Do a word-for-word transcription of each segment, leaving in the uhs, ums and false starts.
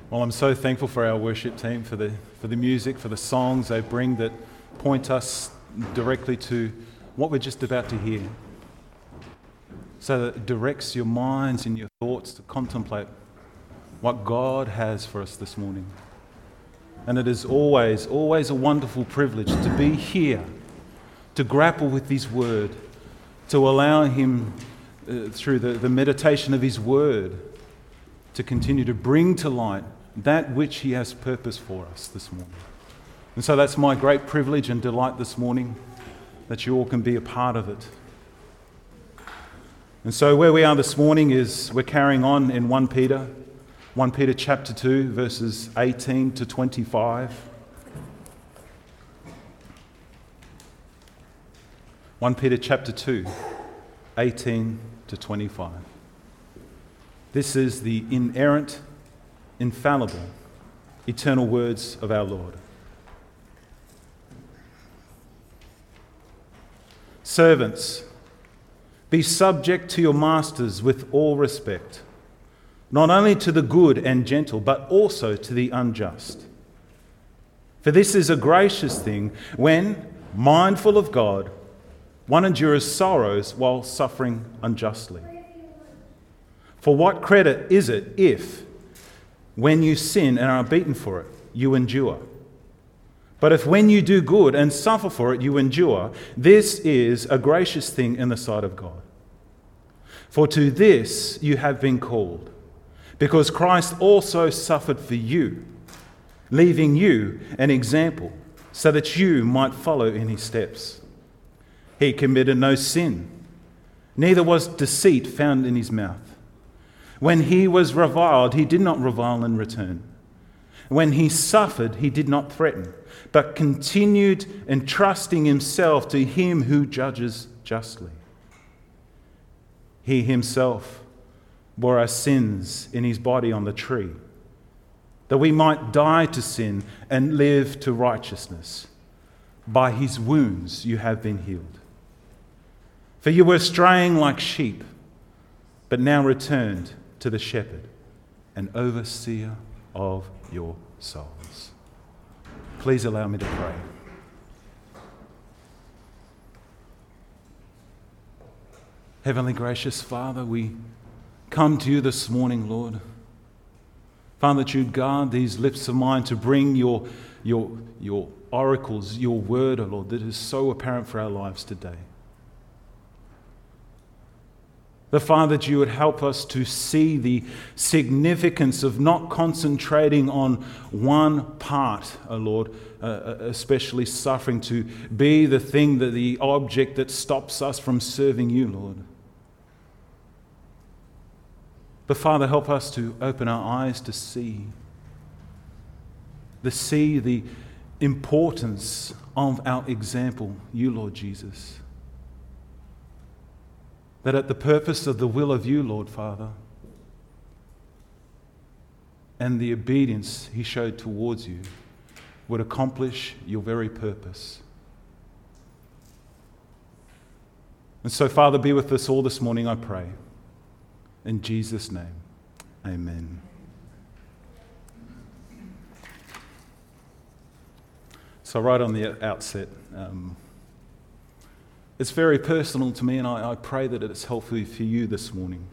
Well, I'm so thankful for our worship team, for the for the music, for the songs they bring that point us directly to what we're just about to hear. So that it directs your minds and your thoughts to contemplate what God has for us this morning. And it is always, always a wonderful privilege to be here, to grapple with His Word, to allow Him, uh, through the, the meditation of His Word, to continue to bring to light that which He has purpose for us this morning. And so that's my great privilege and delight this morning, that you all can be a part of it. And so where we are this morning is we're carrying on in First Peter, First Peter chapter two, verses eighteen to twenty-five. First Peter chapter two, eighteen to twenty-five. This is the inerrant, infallible, eternal words of our Lord. Servants, be subject to your masters with all respect, not only to the good and gentle, but also to the unjust. For this is a gracious thing when, mindful of God, one endures sorrows while suffering unjustly. For what credit is it if, when you sin and are beaten for it, you endure? But if when you do good and suffer for it, you endure, this is a gracious thing in the sight of God. For to this you have been called, because Christ also suffered for you, leaving you an example, so that you might follow in his steps. He committed no sin, neither was deceit found in his mouth. When he was reviled, he did not revile in return. When he suffered, he did not threaten, but continued entrusting himself to him who judges justly. He himself bore our sins in his body on the tree, that we might die to sin and live to righteousness. By his wounds you have been healed. For you were straying like sheep, but now returned to the shepherd and overseer of your souls. Please allow me to pray. Heavenly gracious Father, we come to you this morning, Lord. Father, that you'd guard these lips of mine to bring your, your, your oracles, your word, O Lord, that is so apparent for our lives today. The Father, that you would help us to see the significance of not concentrating on one part, O Lord, uh, especially suffering, to be the thing, that the object that stops us from serving you, Lord. But Father, help us to open our eyes to see, to see the importance of our example, you, Lord Jesus. That at the purpose of the will of you, Lord Father, and the obedience he showed towards you, would accomplish your very purpose. And so, Father, be with us all this morning, I pray. In Jesus' name, amen. So right on the outset, um, it's very personal to me, and I, I pray that it's helpful for you this morning.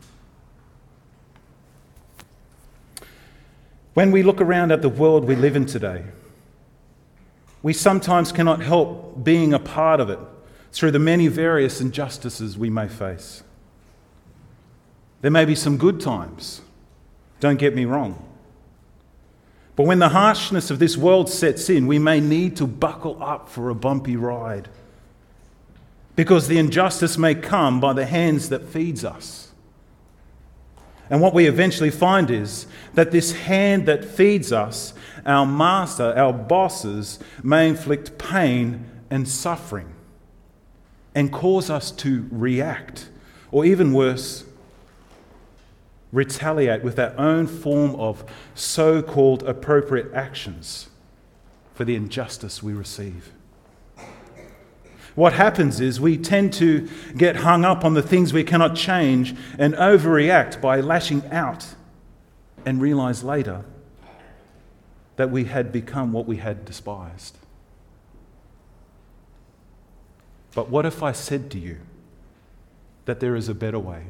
When we look around at the world we live in today, we sometimes cannot help being a part of it through the many various injustices we may face. There may be some good times, don't get me wrong. But when the harshness of this world sets in, we may need to buckle up for a bumpy ride, because the injustice may come by the hands that feeds us. And what we eventually find is that this hand that feeds us, our master, our bosses, may inflict pain and suffering and cause us to react, or even worse, retaliate with our own form of so-called appropriate actions for the injustice we receive. What happens is we tend to get hung up on the things we cannot change and overreact by lashing out, and realize later that we had become what we had despised. But what if I said to you that there is a better way?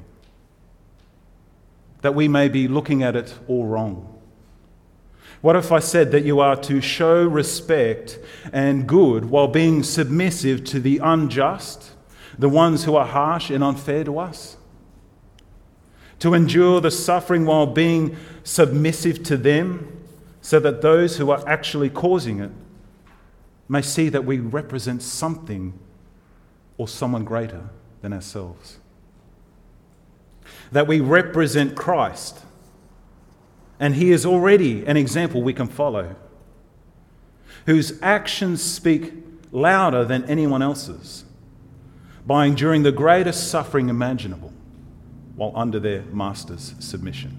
That we may be looking at it all wrong? What if I said that you are to show respect and good while being submissive to the unjust, the ones who are harsh and unfair to us? To endure the suffering while being submissive to them, so that those who are actually causing it may see that we represent something or someone greater than ourselves. That we represent Christ, and he is already an example we can follow, whose actions speak louder than anyone else's, by enduring the greatest suffering imaginable while under their master's submission.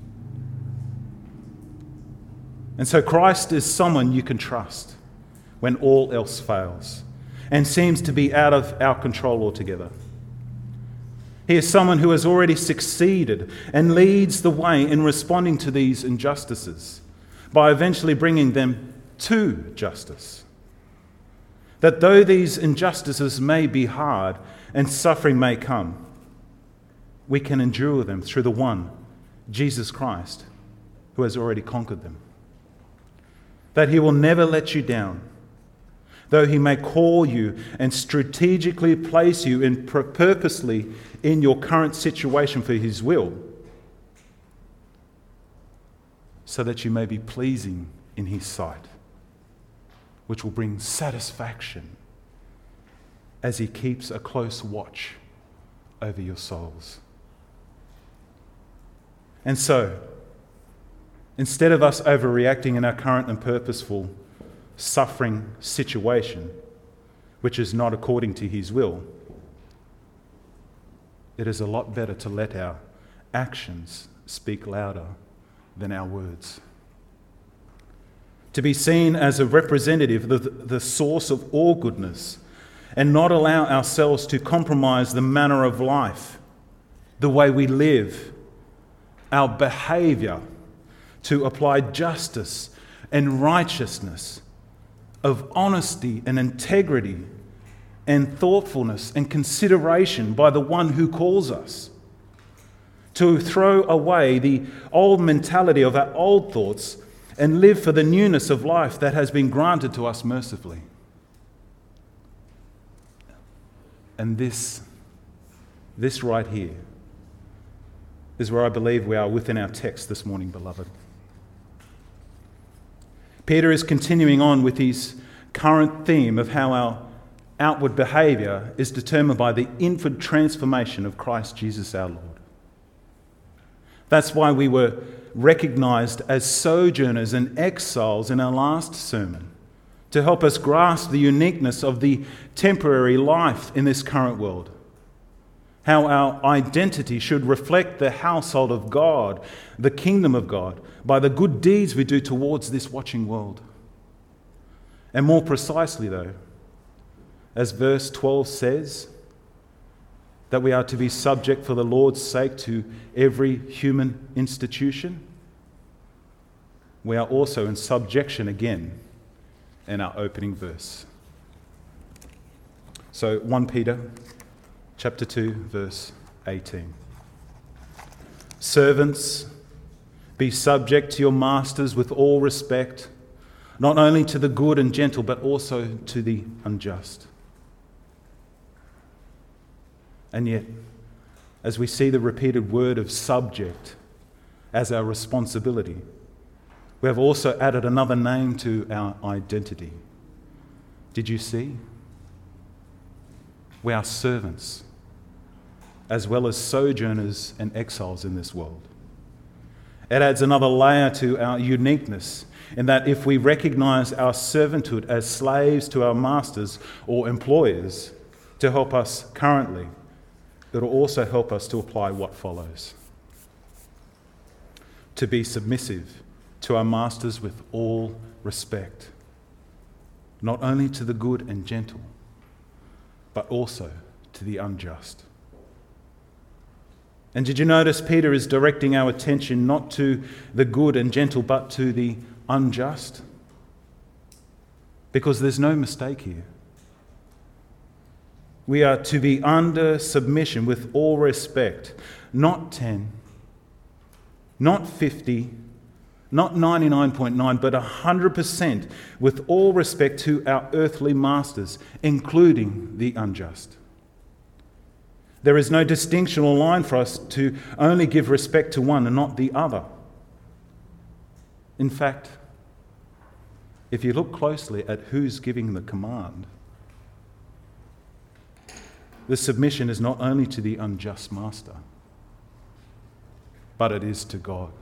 And so Christ is someone you can trust when all else fails and seems to be out of our control altogether. He is someone who has already succeeded and leads the way in responding to these injustices by eventually bringing them to justice. That though these injustices may be hard and suffering may come, we can endure them through the one, Jesus Christ, who has already conquered them. That he will never let you down, though he may call you and strategically place you in purposely in your current situation for his will, so that you may be pleasing in his sight, which will bring satisfaction as he keeps a close watch over your souls. And so, instead of us overreacting in our current and purposeful suffering situation, which is not according to his will, it is a lot better to let our actions speak louder than our words. To be seen as a representative of the, the source of all goodness, and not allow ourselves to compromise the manner of life, the way we live, our behaviour, to apply justice and righteousness, of honesty and integrity and thoughtfulness and consideration by the one who calls us. To throw away the old mentality of our old thoughts and live for the newness of life that has been granted to us mercifully. And this, this right here is where I believe we are within our text this morning, beloved. Peter is continuing on with his current theme of how our outward behaviour is determined by the inward transformation of Christ Jesus our Lord. That's why we were recognised as sojourners and exiles in our last sermon, to help us grasp the uniqueness of the temporary life in this current world. How our identity should reflect the household of God, the kingdom of God, by the good deeds we do towards this watching world. And more precisely, though, as verse twelve says, that we are to be subject for the Lord's sake to every human institution, we are also in subjection again in our opening verse. So First Peter chapter two, verse eighteen. Servants, be subject to your masters with all respect, not only to the good and gentle, but also to the unjust. And yet, as we see the repeated word of subject as our responsibility, we have also added another name to our identity. Did you see? We are servants, as well as sojourners and exiles in this world. It adds another layer to our uniqueness, in that if we recognise our servanthood as slaves to our masters or employers to help us currently, it will also help us to apply what follows. To be submissive to our masters with all respect, not only to the good and gentle, but also to the unjust. And did you notice Peter is directing our attention not to the good and gentle, but to the unjust? Because there's no mistake here. We are to be under submission with all respect, not ten, not fifty, not ninety-nine point nine, but one hundred percent with all respect to our earthly masters, including the unjust. There is no distinction or line for us to only give respect to one and not the other. In fact, if you look closely at who's giving the command, the submission is not only to the unjust master, but it is to God.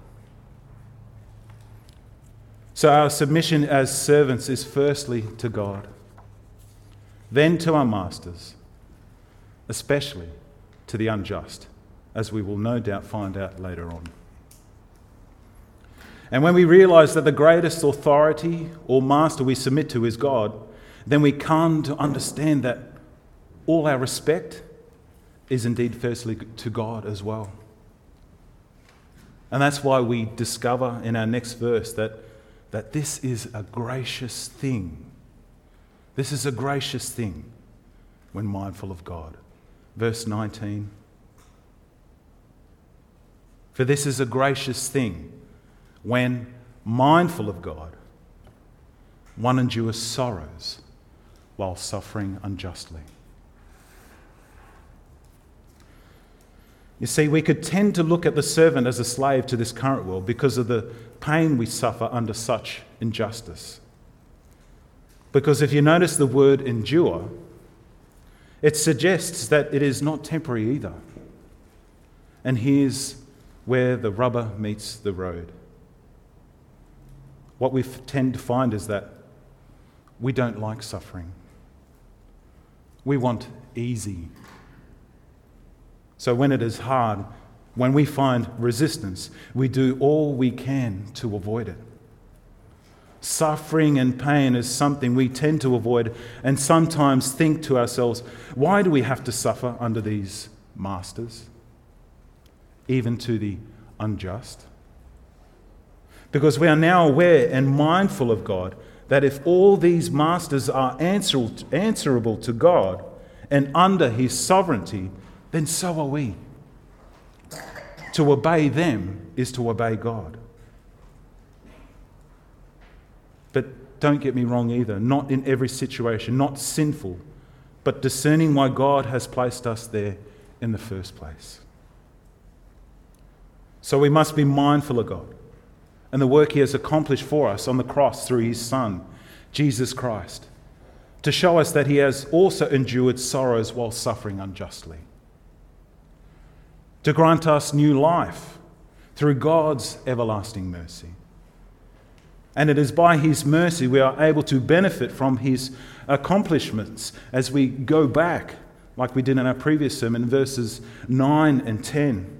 So our submission as servants is firstly to God, then to our masters, especially to the unjust, as we will no doubt find out later on. And when we realize that the greatest authority or master we submit to is God, then we come to understand that all our respect is indeed firstly to God as well. And that's why we discover in our next verse that, that this is a gracious thing. This is a gracious thing when mindful of God. Verse nineteen. For this is a gracious thing when mindful of God, one endures sorrows while suffering unjustly. You see, we could tend to look at the servant as a slave to this current world because of the pain we suffer under such injustice. Because if you notice the word endure, it suggests that it is not temporary either. And here's where the rubber meets the road. What we tend to find is that we don't like suffering. We want easy. So when it is hard, when we find resistance, we do all we can to avoid it. Suffering and pain is something we tend to avoid and sometimes think to ourselves, why do we have to suffer under these masters, even to the unjust? Because we are now aware and mindful of God that if all these masters are answerable to God and under his sovereignty, then so are we. To obey them is to obey God. But don't get me wrong either, not in every situation, not sinful, but discerning why God has placed us there in the first place. So we must be mindful of God and the work he has accomplished for us on the cross through his Son, Jesus Christ, to show us that he has also endured sorrows while suffering unjustly, to grant us new life through God's everlasting mercy. And it is by his mercy we are able to benefit from his accomplishments as we go back, like we did in our previous sermon, verses nine and ten.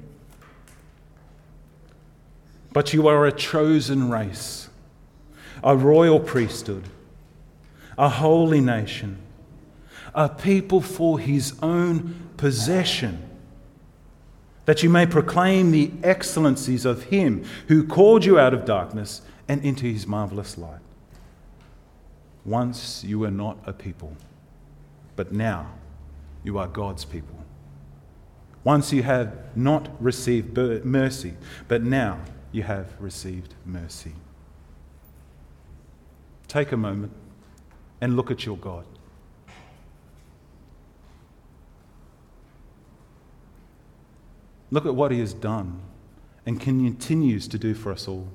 But you are a chosen race, a royal priesthood, a holy nation, a people for his own possession, that you may proclaim the excellencies of him who called you out of darkness and into his marvelous light. Once you were not a people, but now you are God's people. Once you have not received mercy, but now you have received mercy. Take a moment and look at your God. Look at what he has done and continues to do for us all.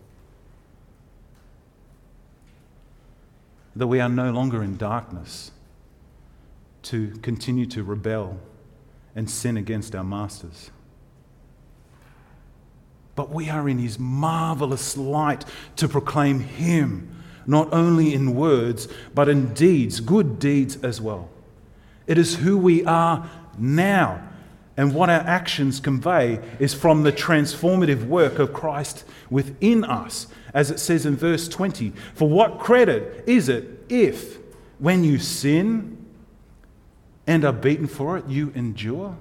That we are no longer in darkness to continue to rebel and sin against our masters. But we are in his marvelous light to proclaim him, not only in words, but in deeds, good deeds as well. It is who we are now. And what our actions convey is from the transformative work of Christ within us. As it says in verse twenty, for what credit is it if, when you sin and are beaten for it, you endure?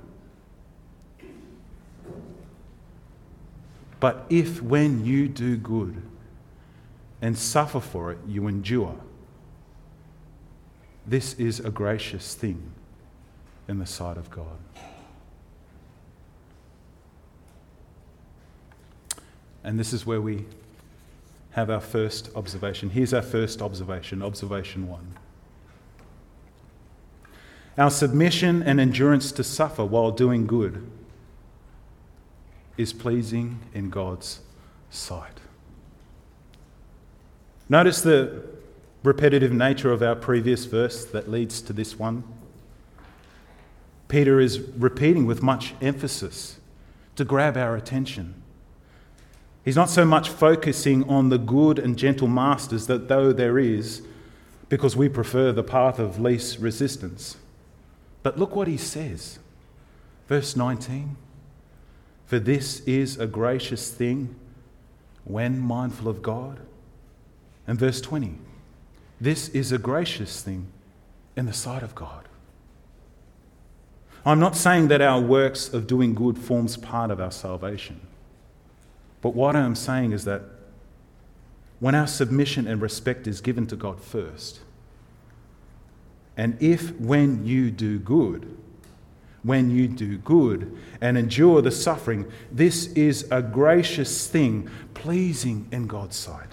But if when you do good, and suffer for it, you endure. This is a gracious thing in the sight of God. And this is where we have our first observation. Here's our first observation, observation one. Our submission and endurance to suffer while doing good is pleasing in God's sight. Notice the repetitive nature of our previous verse that leads to this one. Peter is repeating with much emphasis to grab our attention. He's not so much focusing on the good and gentle masters, that though there is, because we prefer the path of least resistance. But look what he says. Verse nineteen. For this is a gracious thing when mindful of God. And verse twenty. This is a gracious thing in the sight of God. I'm not saying that our works of doing good forms part of our salvation. But what I am saying is that when our submission and respect is given to God first, and if when you do good, when you do good and endure the suffering, this is a gracious thing, pleasing in God's sight.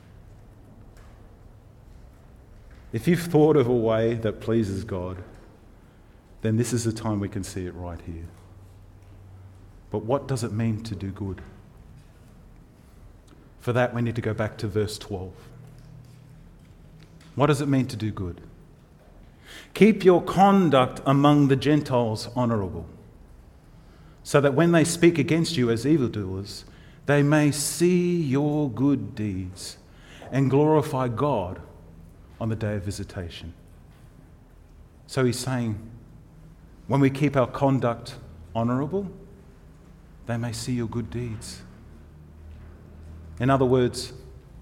If you've thought of a way that pleases God, then this is the time we can see it right here. But what does it mean to do good? For that, we need to go back to verse twelve. What does it mean to do good? Keep your conduct among the Gentiles honourable, so that when they speak against you as evildoers, they may see your good deeds and glorify God on the day of visitation. So he's saying, when we keep our conduct honourable, they may see your good deeds. In other words,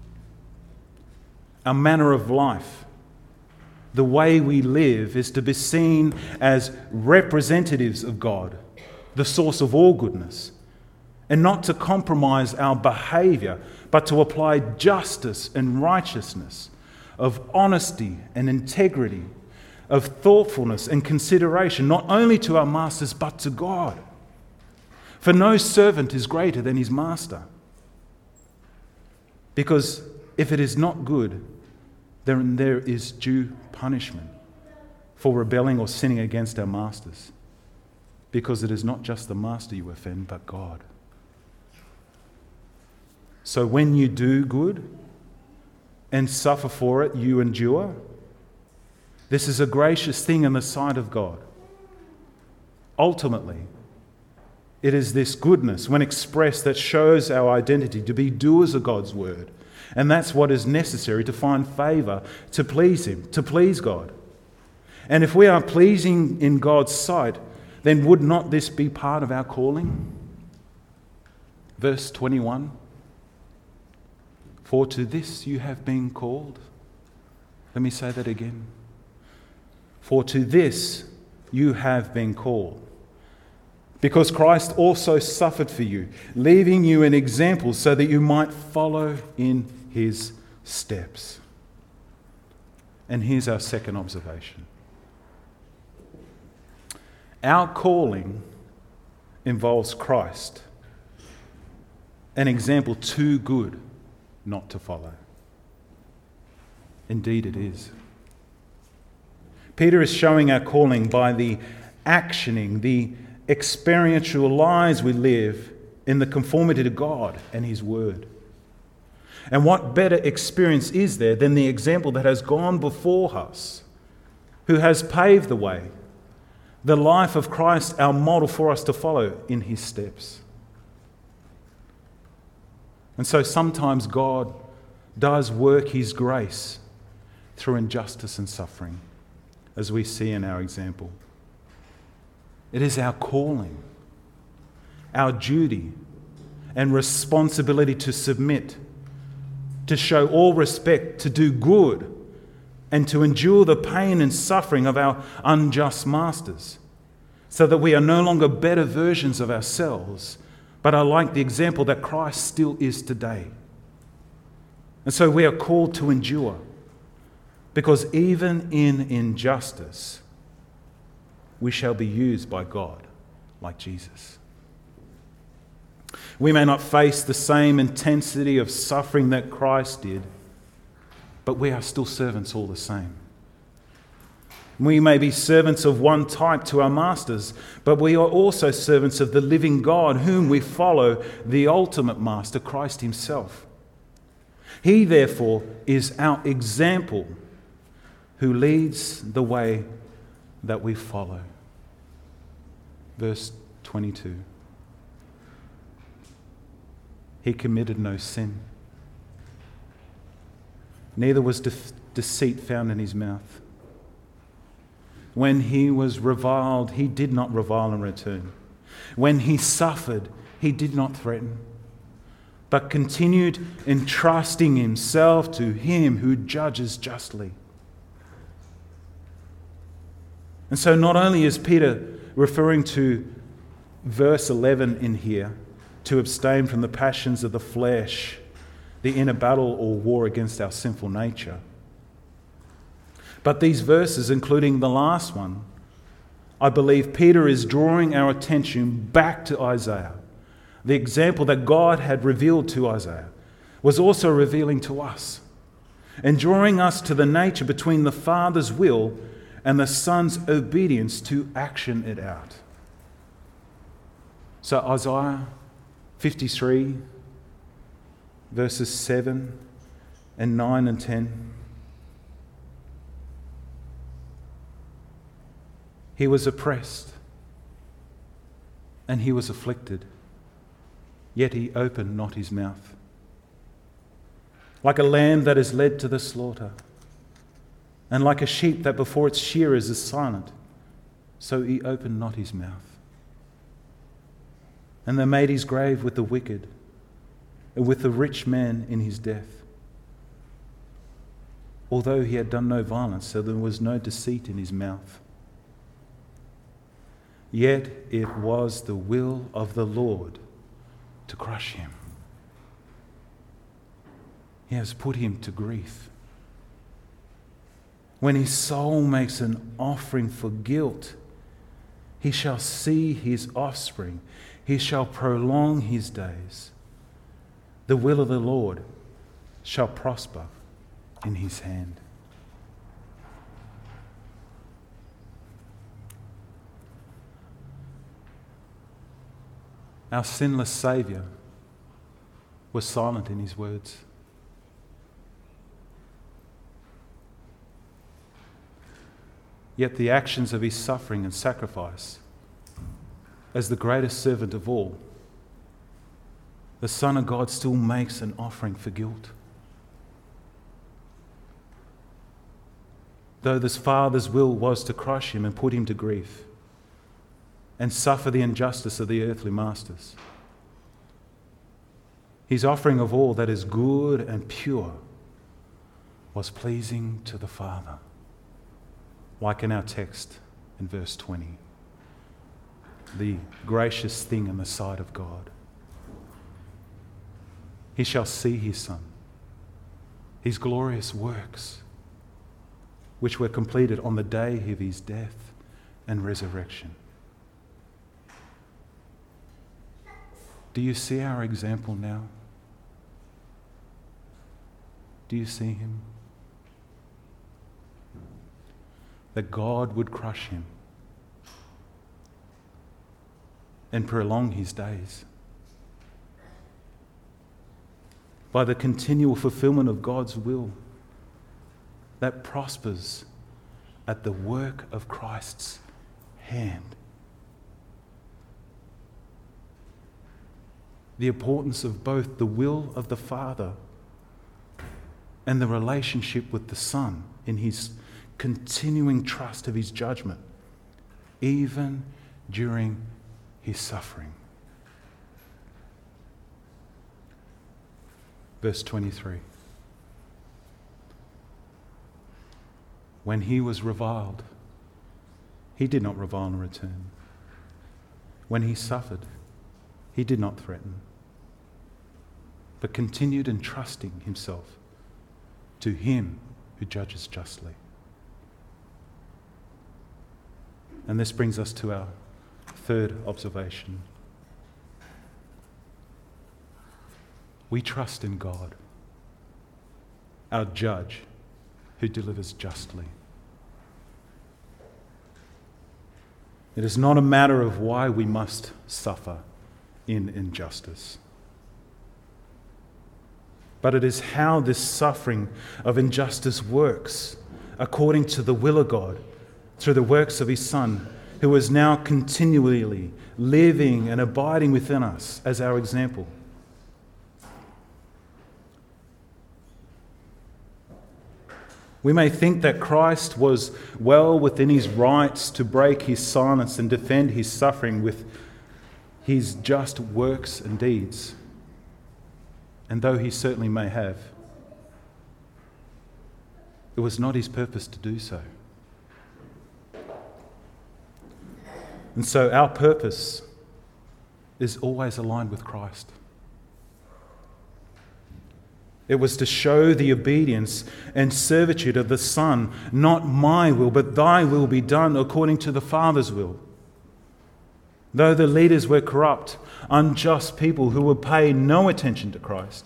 our manner of life, the way we live, is to be seen as representatives of God, the source of all goodness, and not to compromise our behaviour, but to apply justice and righteousness, of honesty and integrity, of thoughtfulness and consideration, not only to our masters, but to God. For no servant is greater than his master. Because if it is not good, then there is due punishment for rebelling or sinning against our masters. Because it is not just the master you offend, but God. So when you do good and suffer for it, you endure. This is a gracious thing in the sight of God. Ultimately, it is this goodness, when expressed, that shows our identity to be doers of God's word. And that's what is necessary to find favour, to please Him, to please God. And if we are pleasing in God's sight, then would not this be part of our calling? Verse twenty-one. For to this you have been called. Let me say that again. For to this you have been called. Because Christ also suffered for you, leaving you an example so that you might follow in His steps. And here's our second observation. Our calling involves Christ, an example too good not to follow. Indeed it is. Peter is showing our calling by the actioning, the experiential lives we live in the conformity to God and His Word. And what better experience is there than the example that has gone before us, who has paved the way, the life of Christ, our model for us to follow in His steps. And so sometimes God does work His grace through injustice and suffering, as we see in our example. It is our calling, our duty and responsibility to submit, to show all respect, to do good, and to endure the pain and suffering of our unjust masters, so that we are no longer better versions of ourselves, but are like the example that Christ still is today. And so we are called to endure, because even in injustice, we shall be used by God like Jesus. We may not face the same intensity of suffering that Christ did, but we are still servants all the same. We may be servants of one type to our masters, but we are also servants of the living God, whom we follow, the ultimate master, Christ himself. He, therefore, is our example who leads the way that we follow. Verse twenty-two. He committed no sin. Neither was de- deceit found in his mouth. When he was reviled, he did not revile in return. When he suffered, he did not threaten, but continued entrusting himself to him who judges justly. And so not only is Peter referring to verse eleven in here, to abstain from the passions of the flesh, the inner battle or war against our sinful nature, but these verses, including the last one, I believe Peter is drawing our attention back to Isaiah. The example that God had revealed to Isaiah was also revealing to us, and drawing us to the nature between the Father's will and the Son's obedience to action it out. So Isaiah fifty-three, verses seven and nine and ten. He was oppressed and he was afflicted, yet he opened not his mouth. Like a lamb that is led to the slaughter, and like a sheep that before its shearers is silent, so he opened not his mouth. And they made his grave with the wicked, and with the rich man in his death. Although he had done no violence, so there was no deceit in his mouth. Yet it was the will of the Lord to crush him. He has put him to grief. When his soul makes an offering for guilt, he shall see his offspring. He shall prolong his days. The will of the Lord shall prosper in his hand. Our sinless Saviour was silent in his words. Yet the actions of his suffering and sacrifice, as the greatest servant of all, the Son of God still makes an offering for guilt. Though this Father's will was to crush him and put him to grief and suffer the injustice of the earthly masters, his offering of all that is good and pure was pleasing to the Father, like in our text in verse twenty. The gracious thing in the sight of God. He shall see his Son, his glorious works, which were completed on the day of his death and resurrection. Do you see our example now? Do you see him? That God would crush him and prolong his days by the continual fulfillment of God's will that prospers at the work of Christ's hand. The importance of both the will of the Father and the relationship with the Son in his continuing trust of his judgment, even during his suffering. Verse twenty-three. When he was reviled, he did not revile in return. When he suffered, he did not threaten, but continued entrusting himself to him who judges justly. And this brings us to our third observation. We trust in God, our judge, who delivers justly. It is not a matter of why we must suffer in injustice, but it is how this suffering of injustice works according to the will of God through the works of his Son, who is now continually living and abiding within us as our example. We may think that Christ was well within his rights to break his silence and defend his suffering with his just works and deeds. And though he certainly may have, it was not his purpose to do so. And so our purpose is always aligned with Christ. It was to show the obedience and servitude of the Son. Not my will, but thy will be done according to the Father's will. Though the leaders were corrupt, unjust people who would pay no attention to Christ,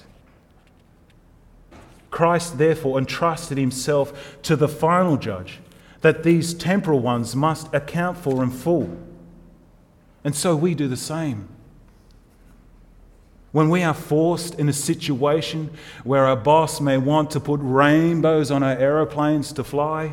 Christ therefore entrusted himself to the final judge, that these temporal ones must account for in full. And so we do the same. When we are forced in a situation where our boss may want to put rainbows on our aeroplanes to fly,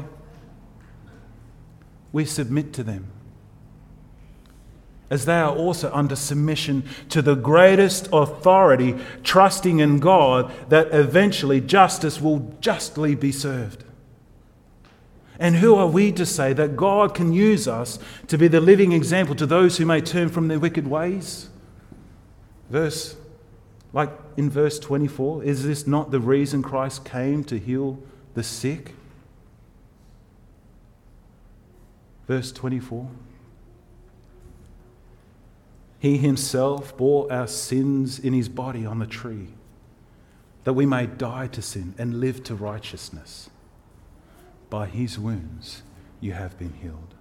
we submit to them, as they are also under submission to the greatest authority, trusting in God that eventually justice will justly be served. And who are we to say that God can use us to be the living example to those who may turn from their wicked ways? Verse Like in verse twenty-four, is this not the reason Christ came to heal the sick? Verse twenty-four. He himself bore our sins in his body on the tree, that we may die to sin and live to righteousness. By his wounds you have been healed.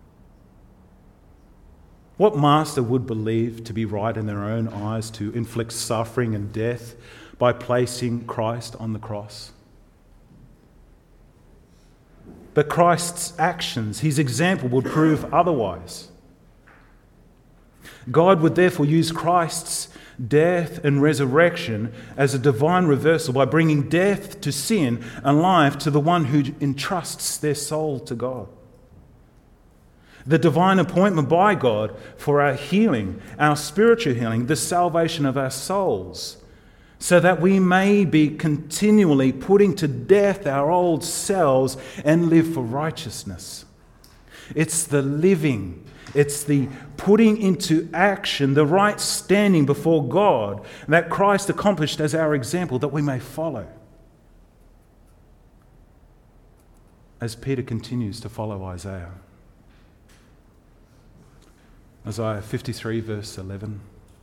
What master would believe to be right in their own eyes to inflict suffering and death by placing Christ on the cross? But Christ's actions, his example, would prove otherwise. God would therefore use Christ's death and resurrection as a divine reversal by bringing death to sin and life to the one who entrusts their soul to God. The divine appointment by God for our healing, our spiritual healing, the salvation of our souls, so that we may be continually putting to death our old selves and live for righteousness. It's the living, it's the putting into action the right standing before God that Christ accomplished as our example that we may follow. As Peter continues to follow Isaiah. Isaiah fifty-three, verse eleven.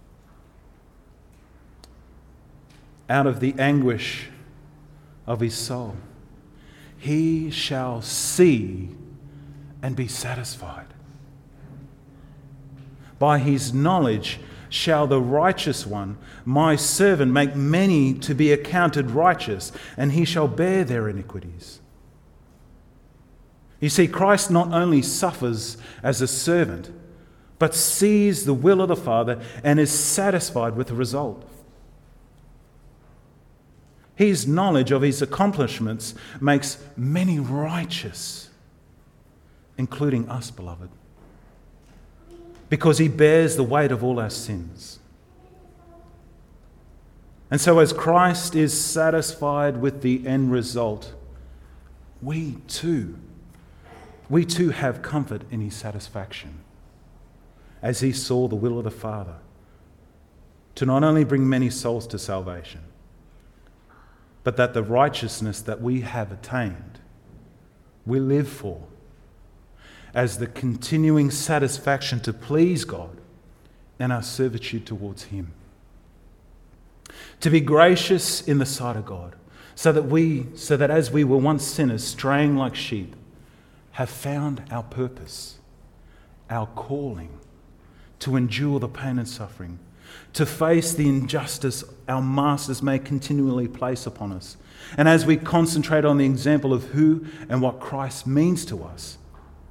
Out of the anguish of his soul, he shall see and be satisfied. By his knowledge shall the righteous one, my servant, make many to be accounted righteous, and he shall bear their iniquities. You see, Christ not only suffers as a servant, but sees the will of the Father and is satisfied with the result. His knowledge of his accomplishments makes many righteous, including us, beloved, because he bears the weight of all our sins. And so as Christ is satisfied with the end result, we too, we too have comfort in his satisfaction, as he saw the will of the Father to not only bring many souls to salvation, but that the righteousness that we have attained, we live for as the continuing satisfaction to please God and our servitude towards him. To be gracious in the sight of God, so that we, so that as we were once sinners, straying like sheep, have found our purpose, our calling, to endure the pain and suffering, to face the injustice our masters may continually place upon us. And as we concentrate on the example of who and what Christ means to us,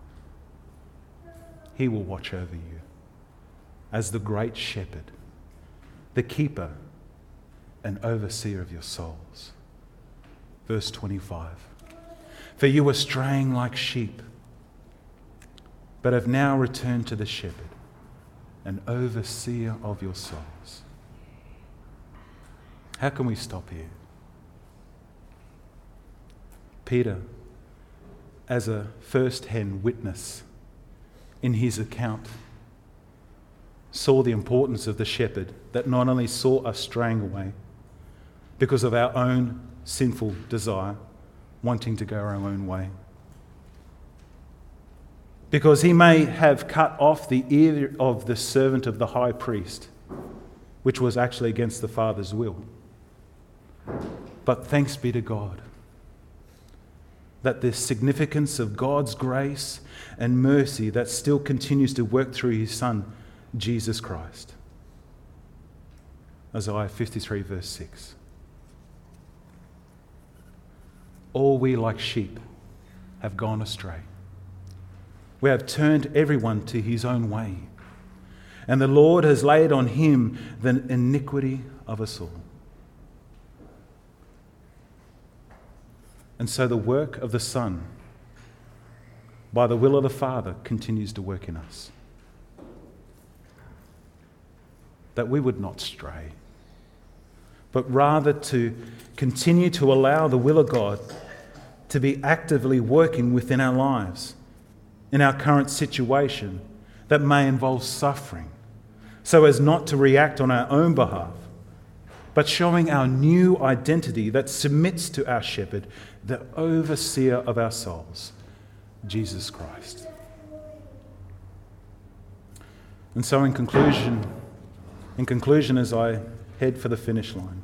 He will watch over you as the great shepherd, the keeper and overseer of your souls. Verse twenty-five. For you were straying like sheep, but have now returned to the shepherd and overseer of your souls. How can we stop here? Peter, as a first-hand witness in his account, saw the importance of the shepherd that not only saw us straying away because of our own sinful desire, wanting to go our own way, because he may have cut off the ear of the servant of the high priest, which was actually against the Father's will. But thanks be to God that the significance of God's grace and mercy that still continues to work through His Son, Jesus Christ. Isaiah fifty-three verse six. All we like sheep have gone astray. We have turned everyone to his own way, and the Lord has laid on him the iniquity of us all. And so the work of the Son, by the will of the Father, continues to work in us, that we would not stray, but rather to continue to allow the will of God to be actively working within our lives, in our current situation that may involve suffering, so as not to react on our own behalf, but showing our new identity that submits to our shepherd, the overseer of our souls, Jesus Christ. And so in conclusion, in conclusion, as I head for the finish line,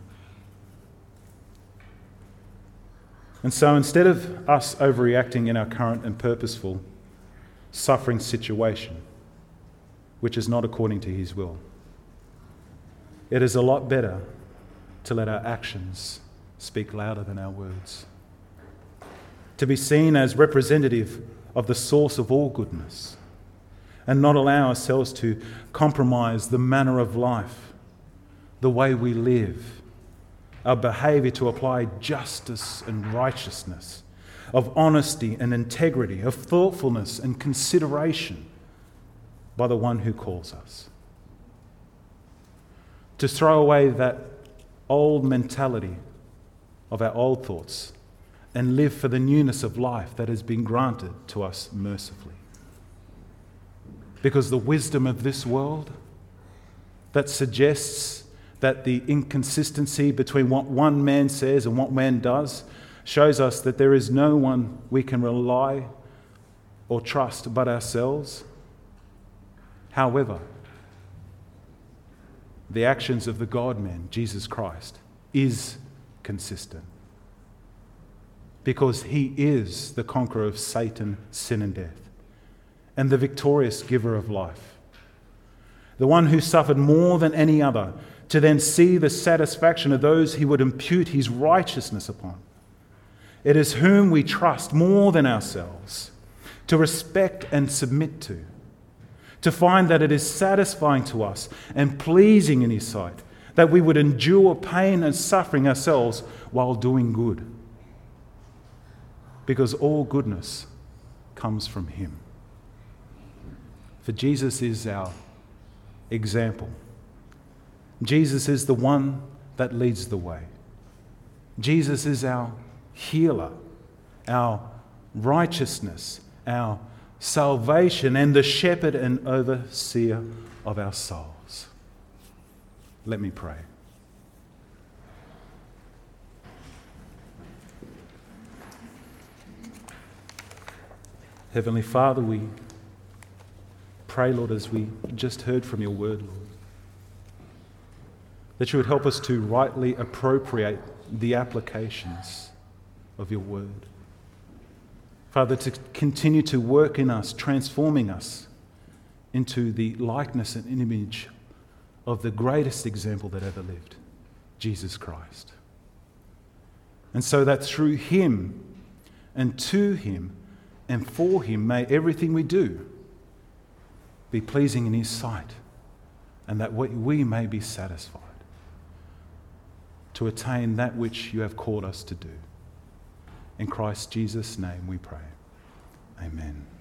and so instead of us overreacting in our current and purposeful suffering situation, which is not according to His will, it is a lot better to let our actions speak louder than our words, to be seen as representative of the source of all goodness, and not allow ourselves to compromise the manner of life, the way we live, our behaviour to apply justice and righteousness, of honesty and integrity, of thoughtfulness and consideration by the one who calls us. To throw away that old mentality of our old thoughts and live for the newness of life that has been granted to us mercifully. Because the wisdom of this world that suggests that the inconsistency between what one man says and what man does shows us that there is no one we can rely or trust but ourselves. However, the actions of the God-man, Jesus Christ, is consistent, because He is the conqueror of Satan, sin and death, and the victorious giver of life, the one who suffered more than any other to then see the satisfaction of those He would impute His righteousness upon. It is whom we trust more than ourselves, to respect and submit to, to find that it is satisfying to us and pleasing in His sight, that we would endure pain and suffering ourselves while doing good. Because all goodness comes from Him. For Jesus is our example. Jesus is the one that leads the way. Jesus is our healer, our righteousness, our salvation, and the shepherd and overseer of our souls. Let me pray. Heavenly Father, we pray, Lord, as we just heard from your word, Lord, that you would help us to rightly appropriate the applications of your word. Father, to continue to work in us, transforming us into the likeness and image of the greatest example that ever lived, Jesus Christ. And so that through him and to him and for him may everything we do be pleasing in his sight, and that we may be satisfied to attain that which you have called us to do. In Christ Jesus' name we pray. Amen.